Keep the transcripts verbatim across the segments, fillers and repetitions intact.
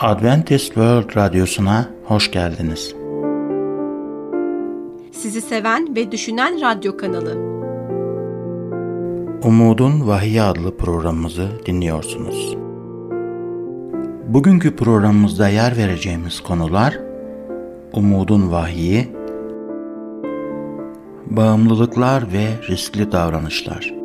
Adventist World Radyosu'na hoş geldiniz. Sizi seven ve düşünen radyo kanalı. Umudun Vahiy adlı programımızı dinliyorsunuz. Bugünkü programımızda yer vereceğimiz konular Umudun Vahiyi, bağımlılıklar ve riskli davranışlar.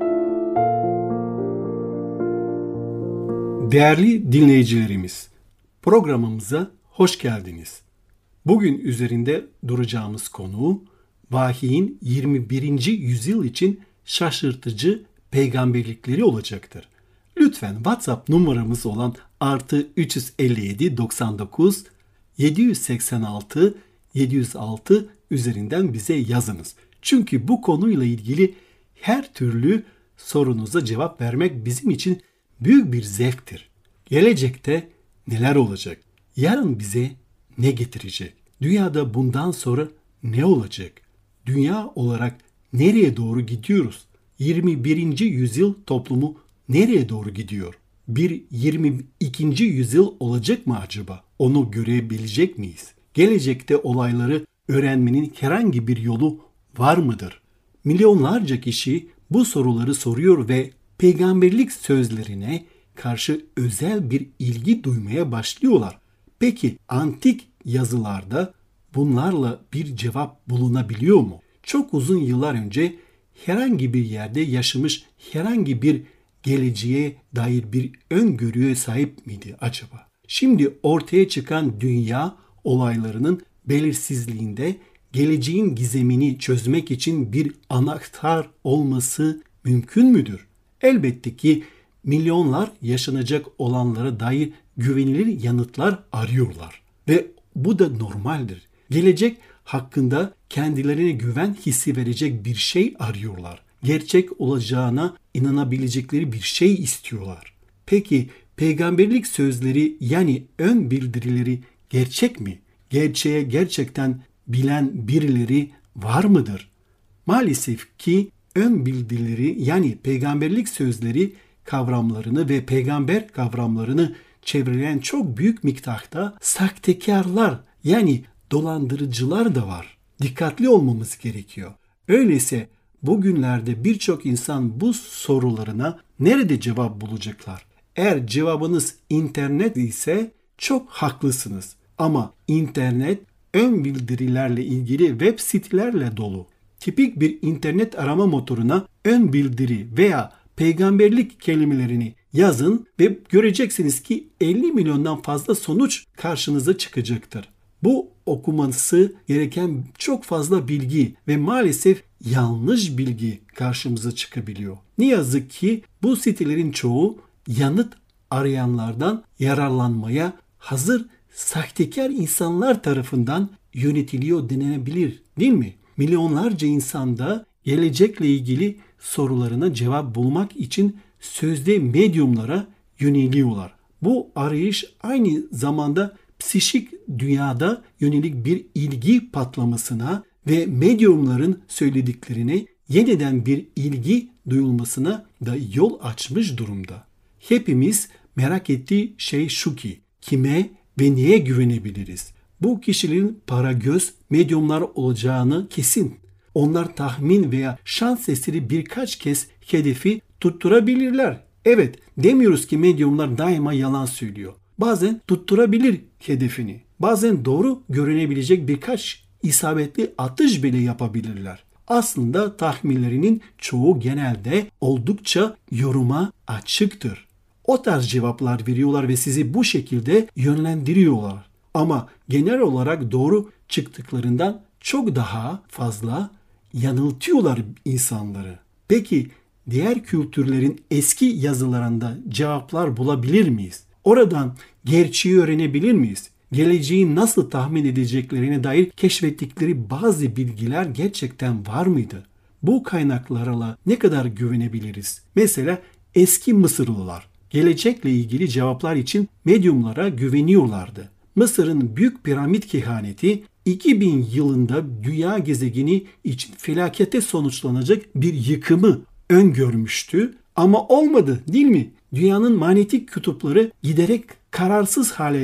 Değerli dinleyicilerimiz, programımıza hoş geldiniz. Bugün üzerinde duracağımız konu, vahiyin yirmi birinci yüzyıl için şaşırtıcı peygamberlikleri olacaktır. Lütfen WhatsApp numaramız olan artı üç yüz elli yedi doksan dokuz yedi yüz seksen altı yedi yüz altı üzerinden bize yazınız. Çünkü bu konuyla ilgili her türlü sorunuza cevap vermek bizim için büyük bir zevktir. Gelecekte neler olacak? Yarın bize ne getirecek? Dünyada bundan sonra ne olacak? Dünya olarak nereye doğru gidiyoruz? yirmi birinci yüzyıl toplumu nereye doğru gidiyor? Bir yirmi ikinci yüzyıl olacak mı acaba? Onu görebilecek miyiz? Gelecekte olayları öğrenmenin herhangi bir yolu var mıdır? Milyonlarca kişi bu soruları soruyor ve peygamberlik sözlerine karşı özel bir ilgi duymaya başlıyorlar. Peki antik yazılarda bunlarla bir cevap bulunabiliyor mu? Çok uzun yıllar önce herhangi bir yerde yaşamış herhangi bir geleceğe dair bir öngörüye sahip miydi acaba? Şimdi ortaya çıkan dünya olaylarının belirsizliğinde geleceğin gizemini çözmek için bir anahtar olması mümkün müdür? Elbette ki milyonlar yaşanacak olanlara dair güvenilir yanıtlar arıyorlar. Ve bu da normaldir. Gelecek hakkında kendilerine güven hissi verecek bir şey arıyorlar. Gerçek olacağına inanabilecekleri bir şey istiyorlar. Peki peygamberlik sözleri yani ön bildirileri gerçek mi? Gerçeğe gerçekten bilen birileri var mıdır? Maalesef ki ön bildirileri yani peygamberlik sözleri kavramlarını ve peygamber kavramlarını çevreleyen çok büyük miktarda sahtekarlar yani dolandırıcılar da var. Dikkatli olmamız gerekiyor. Öyleyse bugünlerde birçok insan bu sorularına nerede cevap bulacaklar? Eğer cevabınız internet ise çok haklısınız. Ama internet ön bildirilerle ilgili web sitelerle dolu. Tipik bir internet arama motoruna ön bildiri veya peygamberlik kelimelerini yazın ve göreceksiniz ki elli milyondan fazla sonuç karşınıza çıkacaktır. Bu okuması gereken çok fazla bilgi ve maalesef yanlış bilgi karşımıza çıkabiliyor. Ne yazık ki bu sitelerin çoğu yanıt arayanlardan yararlanmaya hazır sahtekar insanlar tarafından yönetiliyor denenebilir, değil mi? Milyonlarca insanda gelecekle ilgili sorularına cevap bulmak için sözde medyumlara yöneliyorlar. Bu arayış aynı zamanda psikik dünyada yönelik bir ilgi patlamasına ve medyumların söylediklerine yeniden bir ilgi duyulmasına da yol açmış durumda. Hepimiz merak ettiği şey şu ki, kime ve niye güvenebiliriz? Bu kişilerin para göz medyumlar olacağını kesin. Onlar tahmin veya şans eseri birkaç kez hedefi tutturabilirler. Evet, demiyoruz ki medyumlar daima yalan söylüyor. Bazen tutturabilir hedefini. Bazen doğru görünebilecek birkaç isabetli atış bile yapabilirler. Aslında tahminlerinin çoğu genelde oldukça yoruma açıktır. O tarz cevaplar veriyorlar ve sizi bu şekilde yönlendiriyorlar. Ama genel olarak doğru çıktıklarından çok daha fazla yanıltıyorlar insanları. Peki diğer kültürlerin eski yazılarında cevaplar bulabilir miyiz? Oradan gerçeği öğrenebilir miyiz? Geleceği nasıl tahmin edeceklerine dair keşfettikleri bazı bilgiler gerçekten var mıydı? Bu kaynaklara ne kadar güvenebiliriz? Mesela eski Mısırlılar gelecekle ilgili cevaplar için medyumlara güveniyorlardı. Mısır'ın Büyük Piramit kehaneti iki bin yılında dünya gezegeni için felakete sonuçlanacak bir yıkımı öngörmüştü ama olmadı, değil mi? Dünyanın manyetik kutupları giderek kararsız hale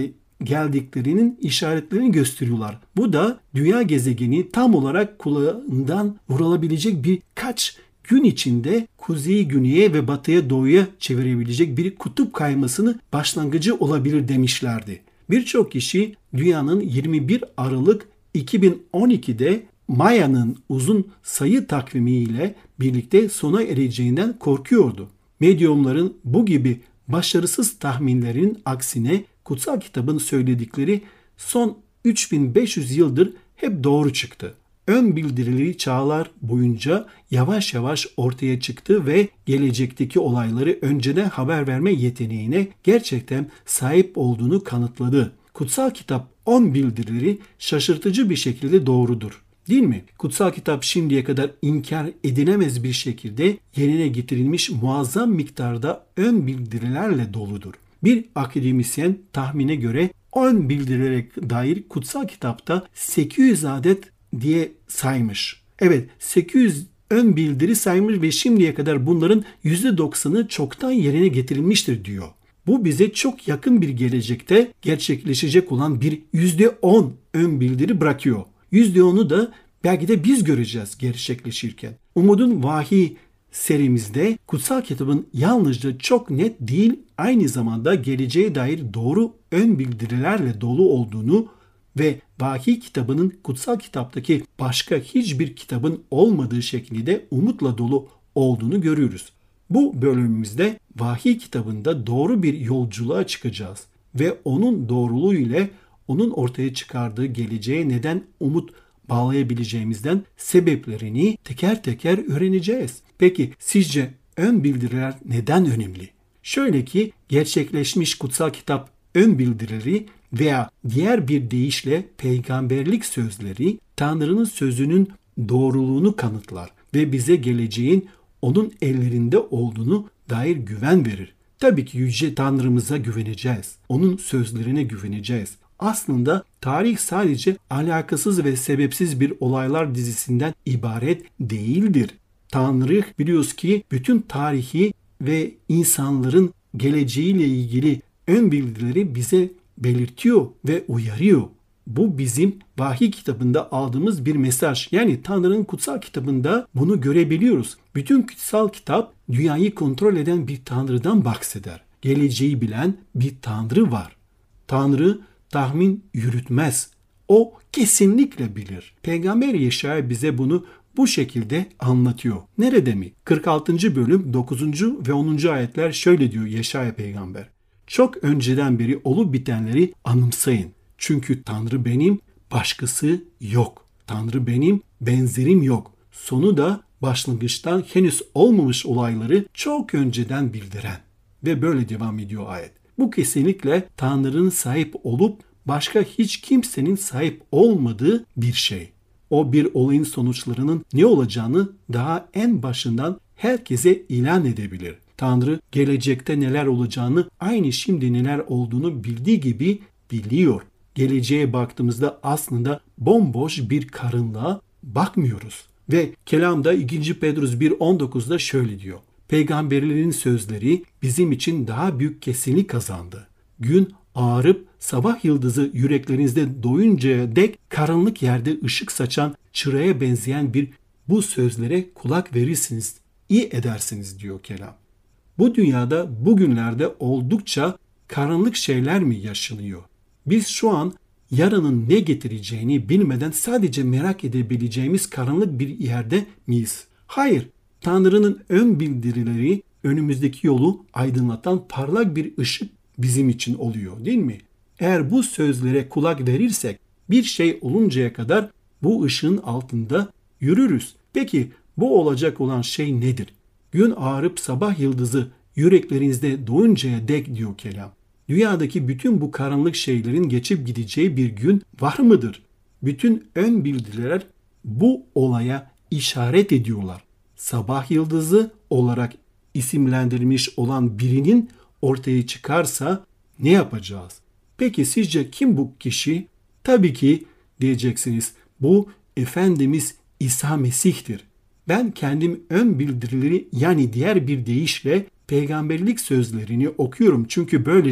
geldiklerinin işaretlerini gösteriyorlar. Bu da dünya gezegeni tam olarak kulağından vurulabilecek birkaç gün içinde kuzeyi güneye ve batıya doğuya çevirebilecek bir kutup kaymasının başlangıcı olabilir demişlerdi. Birçok kişi dünyanın yirmi bir Aralık iki bin on ikide Maya'nın uzun sayı takvimiyle birlikte sona ereceğinden korkuyordu. Medyumların bu gibi başarısız tahminlerin aksine kutsal kitabın söyledikleri son üç bin beş yüz yıldır hep doğru çıktı. Ön bildirileri çağlar boyunca yavaş yavaş ortaya çıktı ve gelecekteki olayları önceden haber verme yeteneğine gerçekten sahip olduğunu kanıtladı. Kutsal kitap on bildirileri şaşırtıcı bir şekilde doğrudur. Değil mi? Kutsal kitap şimdiye kadar inkar edilemez bir şekilde yerine getirilmiş muazzam miktarda ön bildirilerle doludur. Bir akademisyen tahmine göre ön bildirilere dair kutsal kitapta sekiz yüz adet diye saymış. Evet, sekiz yüz ön bildiri saymış ve şimdiye kadar bunların yüzde doksanı çoktan yerine getirilmiştir diyor. Bu bize çok yakın bir gelecekte gerçekleşecek olan bir yüzde on ön bildiri bırakıyor. yüzde onu da belki de biz göreceğiz gerçekleşirken. Umudun Vahiy serimizde kutsal kitabın yalnızca çok net değil, aynı zamanda geleceğe dair doğru ön bildirilerle dolu olduğunu ve Vahiy kitabının kutsal kitaptaki başka hiçbir kitabın olmadığı şekilde umutla dolu olduğunu görüyoruz. Bu bölümümüzde Vahiy kitabında doğru bir yolculuğa çıkacağız ve onun doğruluğu ile onun ortaya çıkardığı geleceğe neden umut bağlayabileceğimizden sebeplerini teker teker öğreneceğiz. Peki sizce ön bildiriler neden önemli? Şöyle ki gerçekleşmiş kutsal kitap ön bildirileri veya diğer bir deyişle peygamberlik sözleri Tanrı'nın sözünün doğruluğunu kanıtlar ve bize geleceğin onun ellerinde olduğunu dair güven verir. Tabii ki Yüce Tanrımıza güveneceğiz. Onun sözlerine güveneceğiz. Aslında tarih sadece alakasız ve sebepsiz bir olaylar dizisinden ibaret değildir. Tanrı biliyoruz ki bütün tarihi ve insanların geleceğiyle ilgili ön bildirileri bize belirtiyor ve uyarıyor. Bu bizim Vahiy kitabında aldığımız bir mesaj. Yani Tanrı'nın kutsal kitabında bunu görebiliyoruz. Bütün kutsal kitap dünyayı kontrol eden bir Tanrı'dan bahseder. Geleceği bilen bir Tanrı var. Tanrı tahmin yürütmez. O kesinlikle bilir. Peygamber Yeşaya bize bunu bu şekilde anlatıyor. Nerede mi? kırk altıncı bölüm dokuzuncu ve onuncu ayetler şöyle diyor Yeşaya peygamber. Çok önceden beri olup bitenleri anımsayın. Çünkü Tanrı benim, başkası yok. Tanrı benim, benzerim yok. Sonu da başlangıçtan henüz olmamış olayları çok önceden bildiren. Ve böyle devam ediyor ayet. Bu kesinlikle Tanrı'nın sahip olup başka hiç kimsenin sahip olmadığı bir şey. O bir olayın sonuçlarının ne olacağını daha en başından herkese ilan edebilir. Tanrı gelecekte neler olacağını aynı şimdi neler olduğunu bildiği gibi biliyor. Geleceğe baktığımızda aslında bomboş bir karınlığa bakmıyoruz. Ve kelamda ikinci Petrus bir on dokuzda şöyle diyor. Peygamberlerin sözleri bizim için daha büyük kesinlik kazandı. Gün ağarıp sabah yıldızı yüreklerinizde doyuncaya dek karanlık yerde ışık saçan çıraya benzeyen bir bu sözlere kulak verirsiniz, iyi edersiniz diyor kelam. Bu dünyada bugünlerde oldukça karanlık şeyler mi yaşanıyor? Biz şu an yarının ne getireceğini bilmeden sadece merak edebileceğimiz karanlık bir yerde miyiz? Hayır, Tanrı'nın ön bildirileri önümüzdeki yolu aydınlatan parlak bir ışık bizim için oluyor, değil mi? Eğer bu sözlere kulak verirsek bir şey oluncaya kadar bu ışığın altında yürürüz. Peki bu olacak olan şey nedir? Gün ağarıp sabah yıldızı yüreklerinizde doğuncaya dek diyor kelam. Dünyadaki bütün bu karanlık şeylerin geçip gideceği bir gün var mıdır? Bütün ön bildiriler bu olaya işaret ediyorlar. Sabah yıldızı olarak isimlendirilmiş olan birinin ortaya çıkarsa ne yapacağız? Peki sizce kim bu kişi? Tabii ki diyeceksiniz bu Efendimiz İsa Mesih'tir. Ben kendim ön bildirileri yani diğer bir deyişle peygamberlik sözlerini okuyorum. Çünkü böylece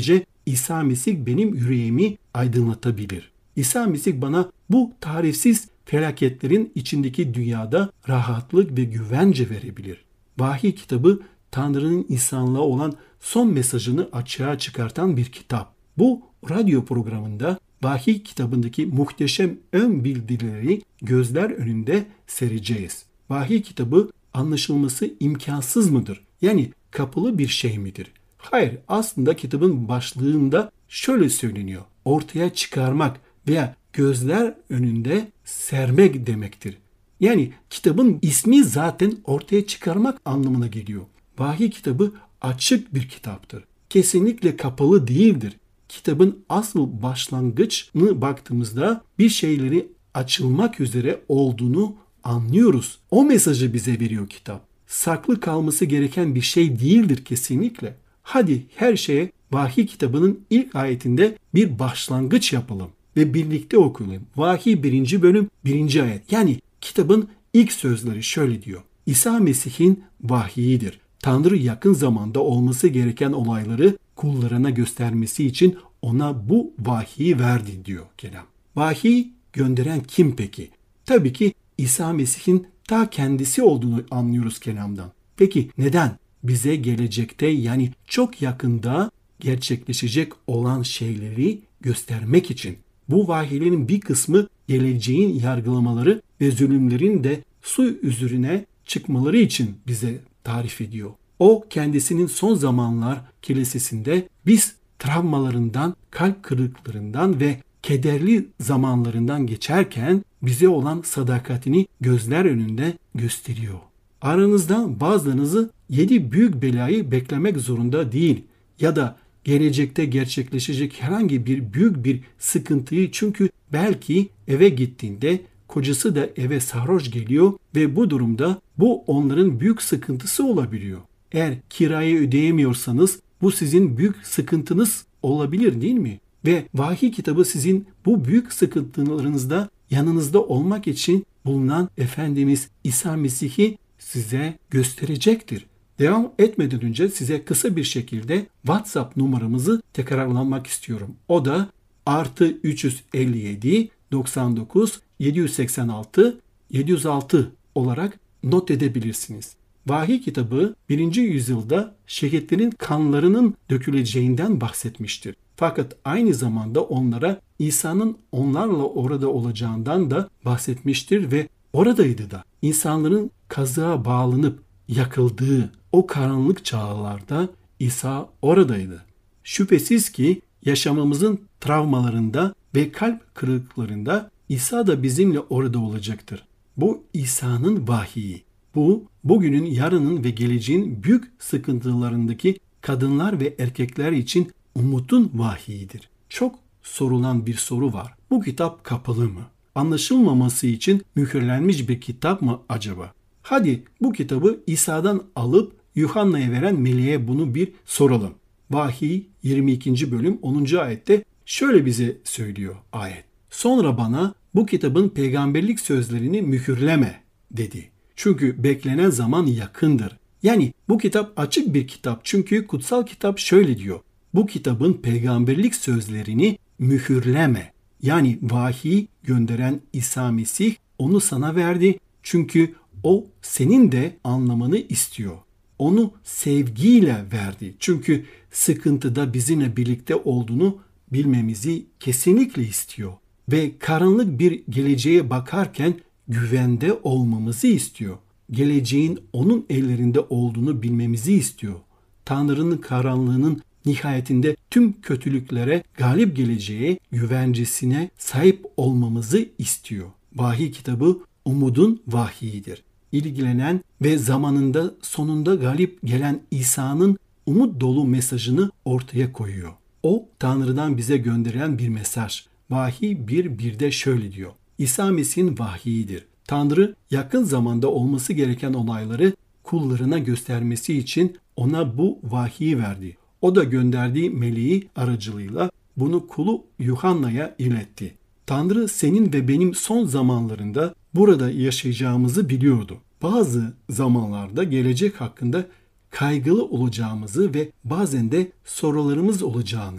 İsa Mesih benim yüreğimi aydınlatabilir. İsa Mesih bana bu tarifsiz felaketlerin içindeki dünyada rahatlık ve güvence verebilir. Vahiy kitabı Tanrı'nın insanlığa olan son mesajını açığa çıkartan bir kitap. Bu radyo programında Vahiy kitabındaki muhteşem ön bildirileri gözler önünde sereceğiz. Vahiy kitabı anlaşılması imkansız mıdır? Yani kapalı bir şey midir? Hayır, aslında kitabın başlığında şöyle söyleniyor. Ortaya çıkarmak veya gözler önünde sermek demektir. Yani kitabın ismi zaten ortaya çıkarmak anlamına geliyor. Vahiy kitabı açık bir kitaptır. Kesinlikle kapalı değildir. Kitabın asıl başlangıcını baktığımızda bir şeyleri açılmak üzere olduğunu anlıyoruz. O mesajı bize veriyor kitap. Saklı kalması gereken bir şey değildir kesinlikle. Hadi her şeye Vahiy kitabının ilk ayetinde bir başlangıç yapalım ve birlikte okuyalım. Vahiy birinci bölüm birinci ayet. Yani kitabın ilk sözleri şöyle diyor. İsa Mesih'in vahyidir. Tanrı yakın zamanda olması gereken olayları kullarına göstermesi için ona bu vahiyi verdi diyor kelam. Vahiy gönderen kim peki? Tabii ki İsa Mesih'in ta kendisi olduğunu anlıyoruz kelamdan. Peki neden? Bize gelecekte yani çok yakında gerçekleşecek olan şeyleri göstermek için. Bu vahiylerin bir kısmı geleceğin yargılamaları ve zulümlerin de su üzerine çıkmaları için bize tarif ediyor. O kendisinin son zamanlar kilisesinde biz travmalarından, kalp kırıklarından ve kederli zamanlarından geçerken bize olan sadakatini gözler önünde gösteriyor. Aranızdan bazılarınızı yedi büyük belayı beklemek zorunda değil ya da gelecekte gerçekleşecek herhangi bir büyük bir sıkıntıyı, çünkü belki eve gittiğinde kocası da eve sarhoş geliyor ve bu durumda bu onların büyük sıkıntısı olabiliyor. Eğer kirayı ödeyemiyorsanız bu sizin büyük sıkıntınız olabilir değil mi? Ve Vahiy kitabı sizin bu büyük sıkıntılarınızda yanınızda olmak için bulunan Efendimiz İsa Mesih'i size gösterecektir. Devam etmeden önce size kısa bir şekilde WhatsApp numaramızı tekrarlamak istiyorum. O da artı üç yüz elli yedi doksan dokuz yedi yüz seksen altı yedi yüz altı olarak not edebilirsiniz. Vahiy kitabı birinci yüzyılda şehitlerin kanlarının döküleceğinden bahsetmiştir. Fakat aynı zamanda onlara İsa'nın onlarla orada olacağından da bahsetmiştir ve oradaydı da. İnsanların kazığa bağlanıp yakıldığı o karanlık çağlarda İsa oradaydı. Şüphesiz ki yaşamımızın travmalarında ve kalp kırıklarında İsa da bizimle orada olacaktır. Bu İsa'nın vahiyi. Bu bugünün, yarının ve geleceğin büyük sıkıntılarındaki kadınlar ve erkekler için umutun vahiyidir. Çok sorulan bir soru var. Bu kitap kapalı mı? Anlaşılmaması için mühürlenmiş bir kitap mı acaba? Hadi bu kitabı İsa'dan alıp Yuhanna'ya veren meleğe bunu bir soralım. Vahiy yirmi ikinci bölüm onuncu ayette şöyle bize söylüyor ayet. Sonra bana bu kitabın peygamberlik sözlerini mühürleme dedi. Çünkü beklenen zaman yakındır. Yani bu kitap açık bir kitap, çünkü kutsal kitap şöyle diyor. Bu kitabın peygamberlik sözlerini mühürleme. Yani vahiy gönderen İsa Mesih onu sana verdi. Çünkü o senin de anlamanı istiyor. Onu sevgiyle verdi. Çünkü sıkıntıda bizimle birlikte olduğunu bilmemizi kesinlikle istiyor. Ve karanlık bir geleceğe bakarken güvende olmamızı istiyor. Geleceğin onun ellerinde olduğunu bilmemizi istiyor. Tanrı'nın karanlığının nihayetinde tüm kötülüklere galip geleceğe güvencesine sahip olmamızı istiyor. Vahiy kitabı umudun vahiyidir. İlgilenen ve zamanında sonunda galip gelen İsa'nın umut dolu mesajını ortaya koyuyor. O Tanrı'dan bize gönderilen bir mesaj. Vahiy bir birde şöyle diyor. İsa Mesih'in vahiyidir. Tanrı yakın zamanda olması gereken olayları kullarına göstermesi için ona bu vahiyi verdi. O da gönderdiği meleği aracılığıyla bunu kulu Yuhanna'ya iletti. Tanrı senin ve benim son zamanlarında burada yaşayacağımızı biliyordu. Bazı zamanlarda gelecek hakkında kaygılı olacağımızı ve bazen de sorularımız olacağını,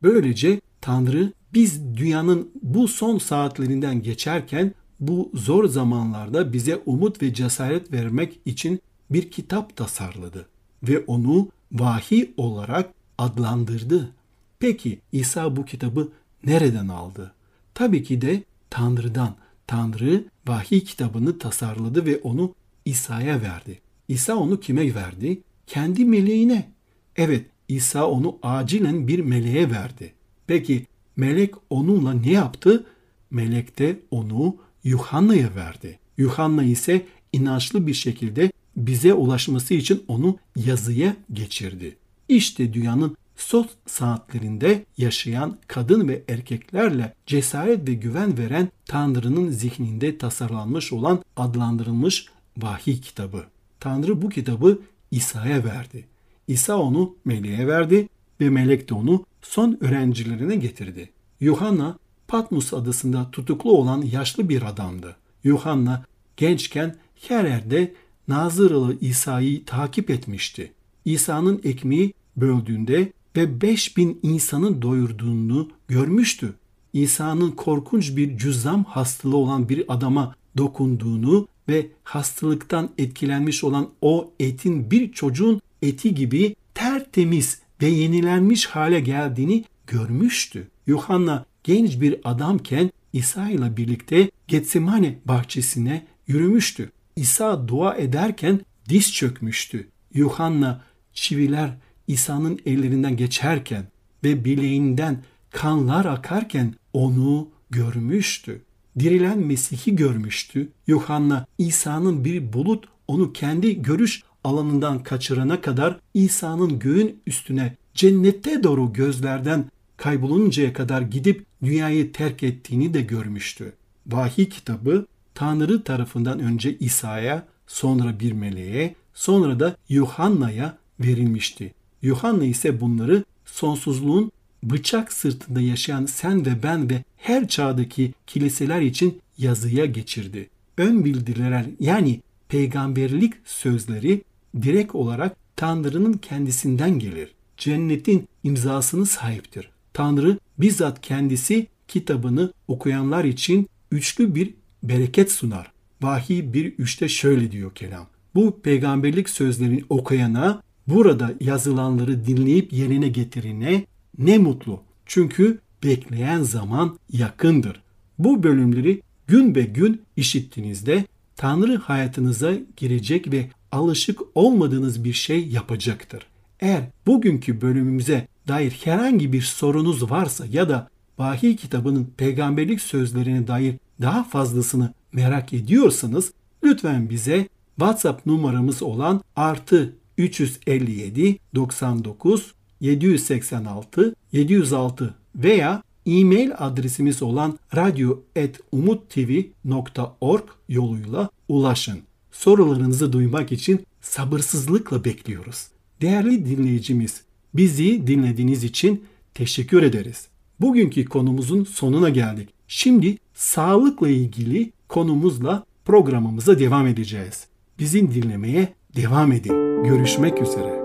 Böylece Tanrı biz dünyanın bu son saatlerinden geçerken bu zor zamanlarda bize umut ve cesaret vermek için bir kitap tasarladı ve onu vahiy olarak adlandırdı. Peki İsa bu kitabı nereden aldı? Tabii ki de Tanrı'dan. Tanrı vahiy kitabını tasarladı ve onu İsa'ya verdi. İsa onu kime verdi? Kendi meleğine. Evet, İsa onu acilen bir meleğe verdi. Peki melek onunla ne yaptı? Melek de onu Yuhanna'ya verdi. Yuhanna ise inançlı bir şekilde bize ulaşması için onu yazıya geçirdi. İşte dünyanın son saatlerinde yaşayan kadın ve erkeklerle cesaret ve güven veren Tanrı'nın zihninde tasarlanmış olan adlandırılmış vahiy kitabı. Tanrı bu kitabı İsa'ya verdi. İsa onu meleğe verdi ve melek de onu son öğrencilerine getirdi. Yuhanna Patmos adasında tutuklu olan yaşlı bir adamdı. Yuhanna gençken her yerde Nazıralı İsa'yı takip etmişti. İsa'nın ekmeği böldüğünde ve beş bin insanı doyurduğunu görmüştü. İsa'nın korkunç bir cüzzam hastalığı olan bir adama dokunduğunu ve hastalıktan etkilenmiş olan o etin bir çocuğun eti gibi tertemiz ve yenilenmiş hale geldiğini görmüştü. Yuhanna genç bir adamken İsa ile birlikte Getsemane bahçesine yürümüştü. İsa dua ederken diz çökmüştü. Yuhanna çiviler İsa'nın ellerinden geçerken ve bileğinden kanlar akarken onu görmüştü. Dirilen Mesih'i görmüştü. Yuhanna İsa'nın bir bulut onu kendi görüş alanından kaçırana kadar İsa'nın göğün üstüne cennete doğru gözlerden kayboluncaya kadar gidip dünyayı terk ettiğini de görmüştü. Vahiy kitabı Tanrı tarafından önce İsa'ya, sonra bir meleğe, sonra da Yuhanna'ya verilmişti. Yuhanna ise bunları sonsuzluğun bıçak sırtında yaşayan sen ve ben ve her çağdaki kiliseler için yazıya geçirdi. Ön bildiriler yani peygamberlik sözleri direkt olarak Tanrı'nın kendisinden gelir. Cennetin imzasını sahiptir. Tanrı bizzat kendisi kitabını okuyanlar için üçlü bir bereket sunar. Vahiy bir üçte şöyle diyor kelam. Bu peygamberlik sözlerini okuyana, burada yazılanları dinleyip yerine getirene ne mutlu. Çünkü bekleyen zaman yakındır. Bu bölümleri gün be gün işittiğinizde Tanrı hayatınıza girecek ve alışık olmadığınız bir şey yapacaktır. Eğer bugünkü bölümümüze dair herhangi bir sorunuz varsa ya da vahiy kitabının peygamberlik sözlerine dair daha fazlasını merak ediyorsanız lütfen bize WhatsApp numaramız olan artı üç yüz elli yedi doksan dokuz yedi yüz seksen altı yedi yüz altı veya e-mail adresimiz olan radyo et umuttv nokta org yoluyla ulaşın. Sorularınızı duymak için sabırsızlıkla bekliyoruz. Değerli dinleyicimiz, bizi dinlediğiniz için teşekkür ederiz. Bugünkü konumuzun sonuna geldik. Şimdi sağlıkla ilgili konumuzla programımıza devam edeceğiz. Bizi dinlemeye devam edin. Görüşmek üzere.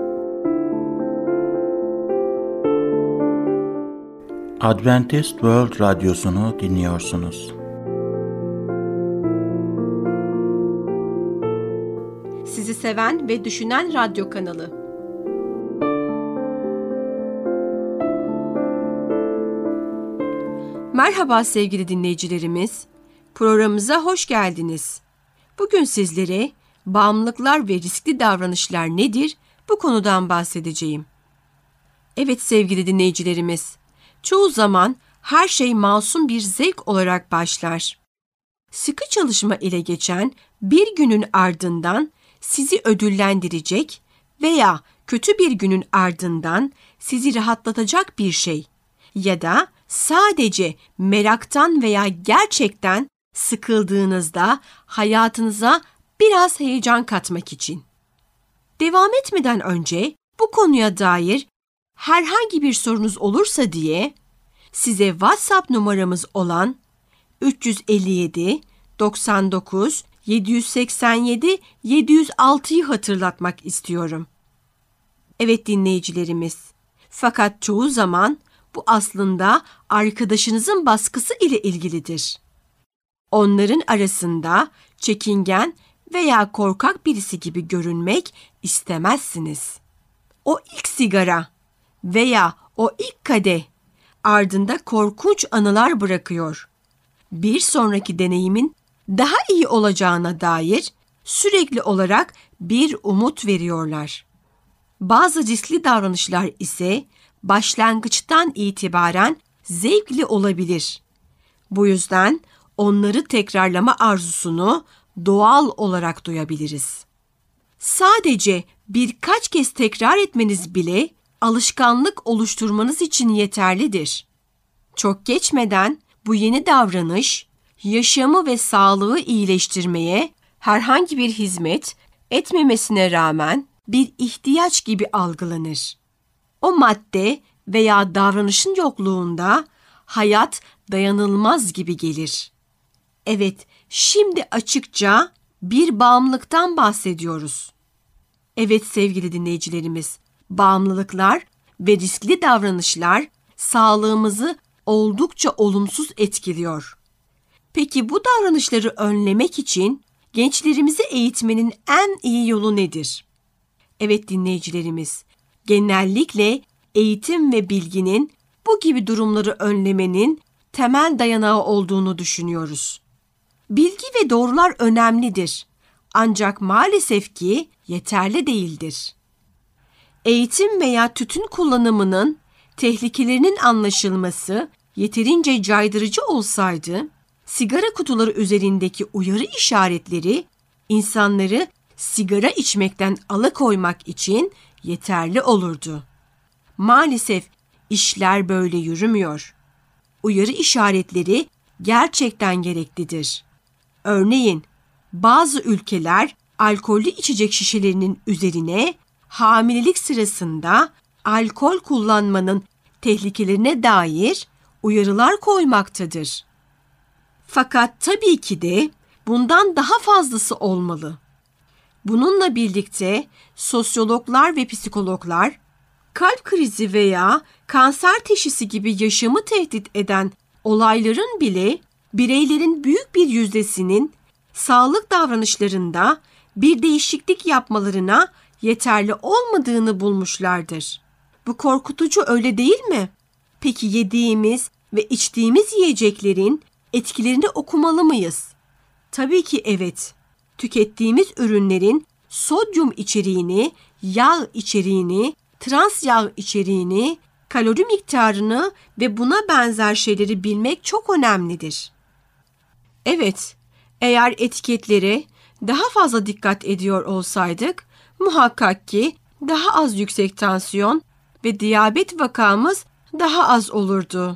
Adventist World Radyosu'nu dinliyorsunuz. Sizi seven ve düşünen radyo kanalı. Merhaba sevgili dinleyicilerimiz. Programımıza hoş geldiniz. Bugün sizlere bağımlılıklar ve riskli davranışlar nedir? Bu konudan bahsedeceğim. Evet sevgili dinleyicilerimiz, çoğu zaman her şey masum bir zevk olarak başlar. Sıkı çalışma ile geçen bir günün ardından sizi ödüllendirecek veya kötü bir günün ardından sizi rahatlatacak bir şey ya da sadece meraktan veya gerçekten sıkıldığınızda hayatınıza biraz heyecan katmak için. Devam etmeden önce bu konuya dair herhangi bir sorunuz olursa diye size WhatsApp numaramız olan üç yüz elli yedi doksan dokuz yedi yüz seksen yedi yedi yüz altı'yı hatırlatmak istiyorum. Evet dinleyicilerimiz, fakat çoğu zaman Bu aslında arkadaşınızın baskısı ile ilgilidir. Onların arasında çekingen veya korkak birisi gibi görünmek istemezsiniz. O ilk sigara veya o ilk kadeh ardında korkunç anılar bırakıyor. Bir sonraki deneyimin daha iyi olacağına dair sürekli olarak bir umut veriyorlar. Bazı riskli davranışlar ise başlangıçtan itibaren zevkli olabilir. Bu yüzden onları tekrarlama arzusunu doğal olarak duyabiliriz. Sadece birkaç kez tekrar etmeniz bile alışkanlık oluşturmanız için yeterlidir. Çok geçmeden bu yeni davranış yaşamı ve sağlığı iyileştirmeye herhangi bir hizmet etmemesine rağmen bir ihtiyaç gibi algılanır. O madde veya davranışın yokluğunda hayat dayanılmaz gibi gelir. Evet, şimdi açıkça bir bağımlılıktan bahsediyoruz. Evet sevgili dinleyicilerimiz, bağımlılıklar ve riskli davranışlar sağlığımızı oldukça olumsuz etkiliyor. Peki bu davranışları önlemek için gençlerimizi eğitmenin en iyi yolu nedir? Evet dinleyicilerimiz, genellikle eğitim ve bilginin bu gibi durumları önlemenin temel dayanağı olduğunu düşünüyoruz. Bilgi ve doğrular önemlidir. Ancak maalesef ki yeterli değildir. Eğitim veya tütün kullanımının tehlikelerinin anlaşılması yeterince caydırıcı olsaydı, sigara kutuları üzerindeki uyarı işaretleri insanları sigara içmekten alıkoymak için yeterli olurdu. Maalesef işler böyle yürümüyor. Uyarı işaretleri gerçekten gereklidir. Örneğin, bazı ülkeler alkollü içecek şişelerinin üzerine hamilelik sırasında alkol kullanmanın tehlikelerine dair uyarılar koymaktadır. Fakat tabii ki de bundan daha fazlası olmalı. Bununla birlikte sosyologlar ve psikologlar kalp krizi veya kanser teşhisi gibi yaşamı tehdit eden olayların bile bireylerin büyük bir yüzdesinin sağlık davranışlarında bir değişiklik yapmalarına yeterli olmadığını bulmuşlardır. Bu korkutucu öyle değil mi? Peki yediğimiz ve içtiğimiz yiyeceklerin etkilerini okumalı mıyız? Tabii ki evet. Tükettiğimiz ürünlerin sodyum içeriğini, yağ içeriğini, trans yağ içeriğini, kalori miktarını ve buna benzer şeyleri bilmek çok önemlidir. Evet, eğer etiketlere daha fazla dikkat ediyor olsaydık, muhakkak ki daha az yüksek tansiyon ve diyabet vakamız daha az olurdu.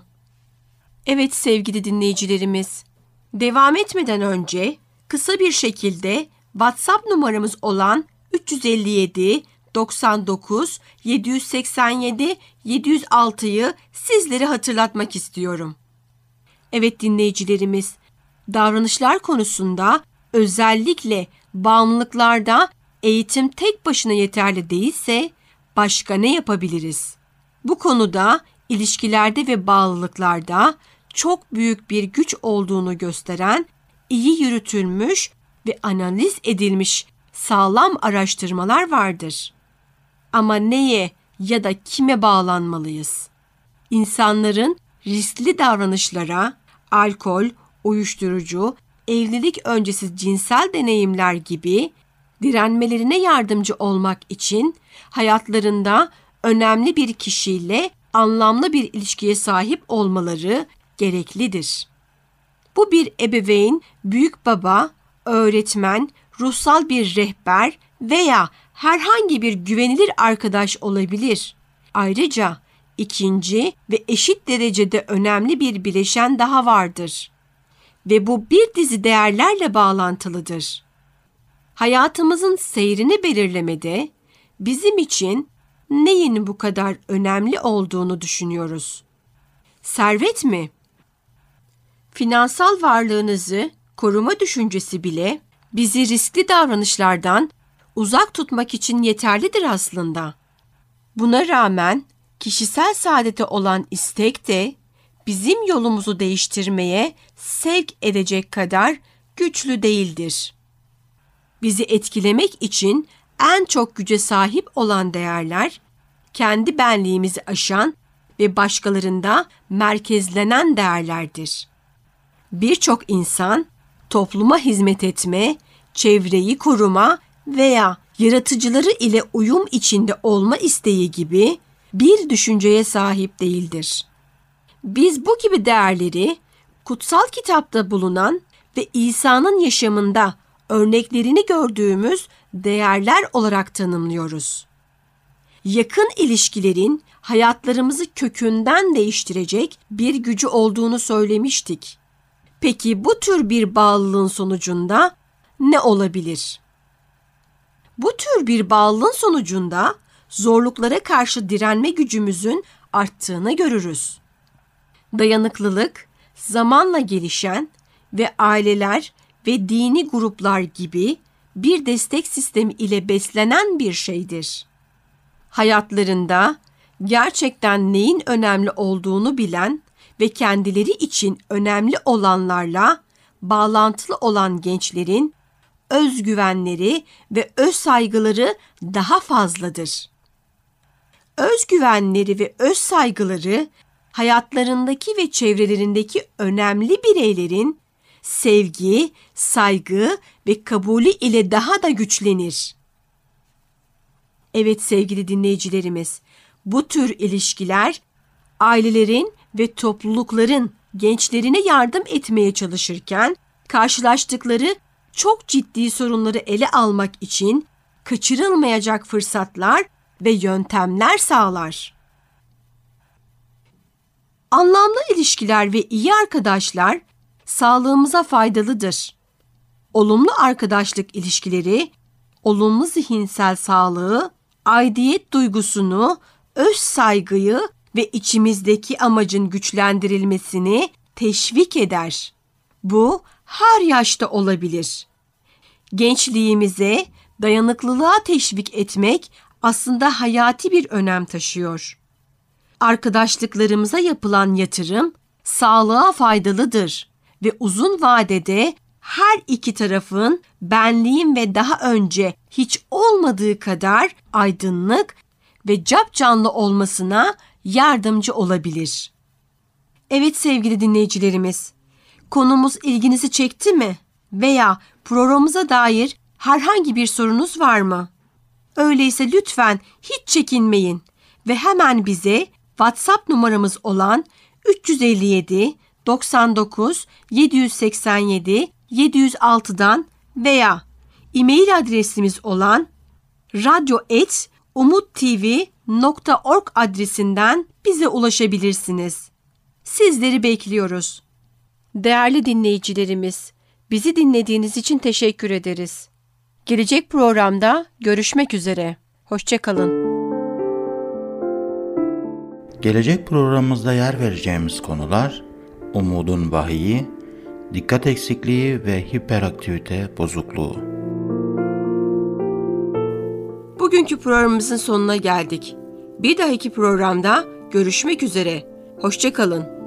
Evet sevgili dinleyicilerimiz, devam etmeden önce kısa bir şekilde WhatsApp numaramız olan üç yüz elli yedi doksan dokuz yedi yüz seksen yedi yedi yüz altı'yı sizlere hatırlatmak istiyorum. Evet dinleyicilerimiz, davranışlar konusunda özellikle bağımlılıklarda eğitim tek başına yeterli değilse başka ne yapabiliriz? Bu konuda ilişkilerde ve bağlılıklarda çok büyük bir güç olduğunu gösteren iyi yürütülmüş ve analiz edilmiş sağlam araştırmalar vardır. Ama neye ya da kime bağlanmalıyız? İnsanların riskli davranışlara, alkol, uyuşturucu, evlilik öncesi cinsel deneyimler gibi direnmelerine yardımcı olmak için hayatlarında önemli bir kişiyle anlamlı bir ilişkiye sahip olmaları gereklidir. Bu bir ebeveyn, büyük baba, öğretmen, ruhsal bir rehber veya herhangi bir güvenilir arkadaş olabilir. Ayrıca ikinci ve eşit derecede önemli bir bileşen daha vardır. Ve bu bir dizi değerlerle bağlantılıdır. Hayatımızın seyrini belirlemede bizim için neyin bu kadar önemli olduğunu düşünüyoruz? Servet mi? Finansal varlığınızı koruma düşüncesi bile bizi riskli davranışlardan uzak tutmak için yeterlidir aslında. Buna rağmen kişisel saadete olan istek de bizim yolumuzu değiştirmeye sevk edecek kadar güçlü değildir. Bizi etkilemek için en çok güce sahip olan değerler, kendi benliğimizi aşan ve başkalarında merkezlenen değerlerdir. Birçok insan topluma hizmet etme, çevreyi koruma veya yaratıcıları ile uyum içinde olma isteği gibi bir düşünceye sahip değildir. Biz bu gibi değerleri kutsal kitapta bulunan ve İsa'nın yaşamında örneklerini gördüğümüz değerler olarak tanımlıyoruz. Yakın ilişkilerin hayatlarımızı kökünden değiştirecek bir gücü olduğunu söylemiştik. Peki bu tür bir bağlılığın sonucunda ne olabilir? Bu tür bir bağlılığın sonucunda zorluklara karşı direnme gücümüzün arttığını görürüz. Dayanıklılık, zamanla gelişen ve aileler ve dini gruplar gibi bir destek sistemi ile beslenen bir şeydir. Hayatlarında gerçekten neyin önemli olduğunu bilen ve kendileri için önemli olanlarla bağlantılı olan gençlerin özgüvenleri ve öz saygıları daha fazladır. Özgüvenleri ve öz saygıları hayatlarındaki ve çevrelerindeki önemli bireylerin sevgi, saygı ve kabulü ile daha da güçlenir. Evet sevgili dinleyicilerimiz, bu tür ilişkiler ailelerin ve toplulukların gençlerine yardım etmeye çalışırken karşılaştıkları çok ciddi sorunları ele almak için kaçırılmayacak fırsatlar ve yöntemler sağlar. Anlamlı ilişkiler ve iyi arkadaşlar sağlığımıza faydalıdır. Olumlu arkadaşlık ilişkileri, olumlu zihinsel sağlığı, aidiyet duygusunu, öz saygıyı ve içimizdeki amacın güçlendirilmesini teşvik eder. Bu her yaşta olabilir. Gençliğimize dayanıklılığa teşvik etmek aslında hayati bir önem taşıyor. Arkadaşlıklarımıza yapılan yatırım sağlığa faydalıdır ve uzun vadede her iki tarafın benliğin ve daha önce hiç olmadığı kadar aydınlık ve capcanlı olmasına yardımcı olabilir. Evet sevgili dinleyicilerimiz, konumuz ilginizi çekti mi? Veya programımıza dair herhangi bir sorunuz var mı? Öyleyse lütfen hiç çekinmeyin ve hemen bize WhatsApp numaramız olan üç yüz elli yedi doksan dokuz yedi yüz seksen yedi yedi yüz altıdan veya e-mail adresimiz olan radyo et umuttv nokta org adresinden bize ulaşabilirsiniz. Sizleri bekliyoruz. Değerli dinleyicilerimiz, bizi dinlediğiniz için teşekkür ederiz. Gelecek programda görüşmek üzere. Hoşça kalın. Gelecek programımızda yer vereceğimiz konular umudun vahiyi, dikkat eksikliği ve hiperaktivite bozukluğu. Bugünkü programımızın sonuna geldik. Bir dahaki programda görüşmek üzere. Hoşça kalın.